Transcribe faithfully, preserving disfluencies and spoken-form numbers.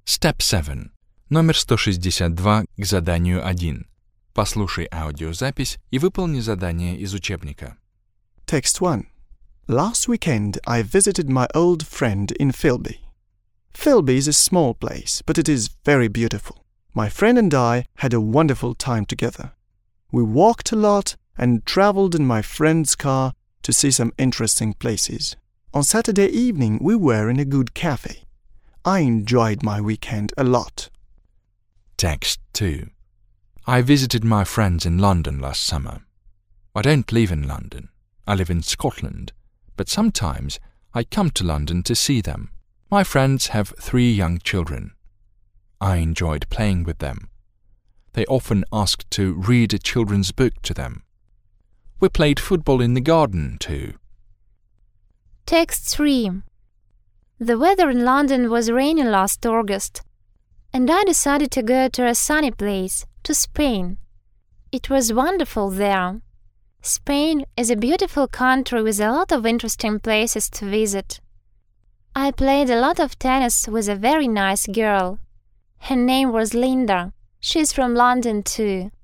Step seven. Номер сто шестьдесят два к заданию один. Послушай аудиозапись и выполни задание из учебника. Text one. Last weekend I visited my old friend in Philby. Philby is a small place, but it is very beautiful. My friend and I had a wonderful time together. We walked a lot and traveled in my friend's car to see some interesting places. On Saturday evening we were in a good cafe. I enjoyed my weekend a lot. Text two. I visited my friends in London last summer. I don't live in London. I live in Scotland, but sometimes I come to London to see them. My friends have three young children. I enjoyed playing with them. They often asked to read a children's book to them. We played football in the garden too. Text three. The weather in London was rainy last August, and I decided to go to a sunny place, to Spain. It was wonderful there. Spain is a beautiful country with a lot of interesting places to visit. I played a lot of tennis with a very nice girl. Her name was Linda. She's from London too.